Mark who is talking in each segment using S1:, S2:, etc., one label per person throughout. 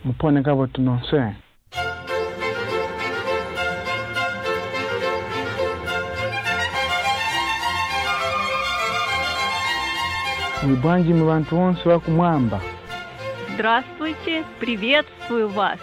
S1: Mpone kabo tunose. Mwibanji mwantu wonse wa kumwamba.
S2: Здравствуйте, приветствую вас.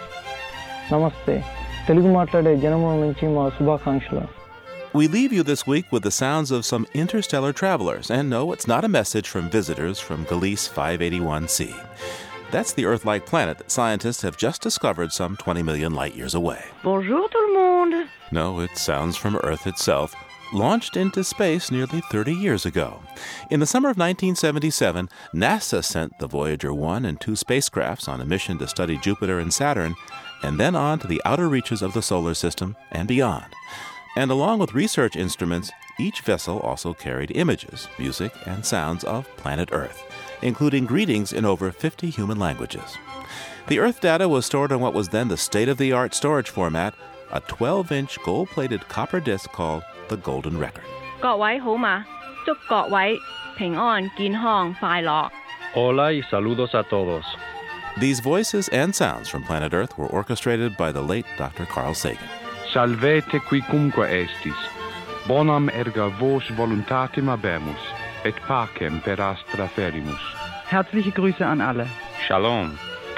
S3: Namaste. Telugu మాట్లాడే జనముల నుంచి మా శుభాకాంక్షలు.
S4: We leave you this week with the sounds of some interstellar travelers. And no, it's not a message from visitors from Gliese 581c. That's the Earth-like planet that scientists have just discovered some 20 million light-years away.
S2: Bonjour tout le monde.
S4: No, it sounds from Earth itself, launched into space nearly 30 years ago. In the summer of 1977, NASA sent the Voyager 1 and 2 spacecrafts on a mission to study Jupiter and Saturn, and then on to the outer reaches of the solar system and beyond. And along with research instruments, each vessel also carried images, music, and sounds of planet Earth, including greetings in over 50 human languages. The Earth data was stored on what was then the state-of-the-art storage format, a 12-inch gold-plated copper disc called the Golden Record.
S2: 各位好嗎？祝各位平安、健康、快樂。
S5: Hola y saludos a todos.
S4: These voices and sounds from planet Earth were orchestrated by the late Dr. Carl Sagan.
S6: Salvete quicumque estis. Bonam erga vos voluntatem habemus, et pacem per astra ferimus.
S7: Herzliche Grüße an alle.
S6: Shalom.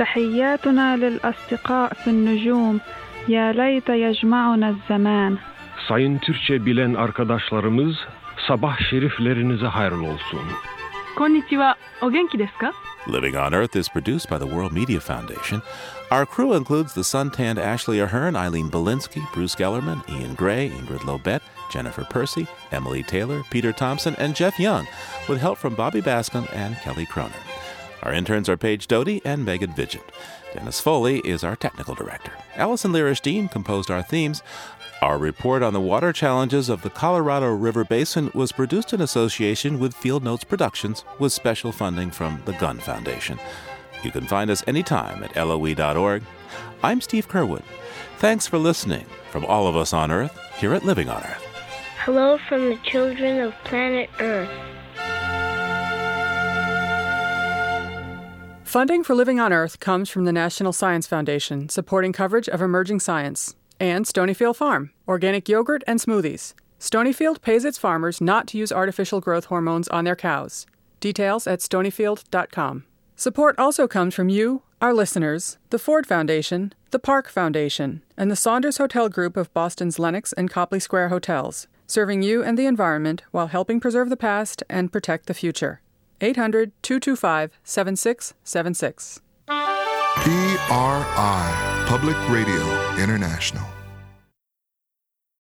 S8: تحياتنا للأصدقاء في النجوم يا ليت يجمعنا الزمان.
S5: Sayın Türkçe bilen arkadaşlarımız, sabah şeriflerinize hayırlı olsun.
S8: Konnichiwa. O genki desu ka?
S4: Living on Earth is produced by the World Media Foundation. Our crew includes the suntanned Ashley Ahern, Eileen Belinsky, Bruce Gellerman, Ian Gray, Ingrid Lobet, Jennifer Percy, Emily Taylor, Peter Thompson, and Jeff Young, with help from Bobby Bascom and Kelly Cronin. Our interns are Paige Doty and Megan Vigent. Dennis Foley is our technical director. Allison Lierstein composed our themes. Our report on the water challenges of the Colorado River Basin was produced in association with Field Notes Productions with special funding from the Gunn Foundation. You can find us anytime at LOE.org. I'm Steve Curwood. Thanks for listening from all of us on Earth here at Living on Earth.
S9: Hello from the children of planet Earth.
S10: Funding for Living on Earth comes from the National Science Foundation, supporting coverage of emerging science, and Stonyfield Farm, organic yogurt and smoothies. Stonyfield pays its farmers not to use artificial growth hormones on their cows. Details at stonyfield.com. Support also comes from you, our listeners, the Ford Foundation, the Park Foundation, and the Saunders Hotel Group of Boston's Lenox and Copley Square hotels, serving you and the environment while helping preserve the past and protect the future. 800-225-7676.
S11: PRI, Public Radio International.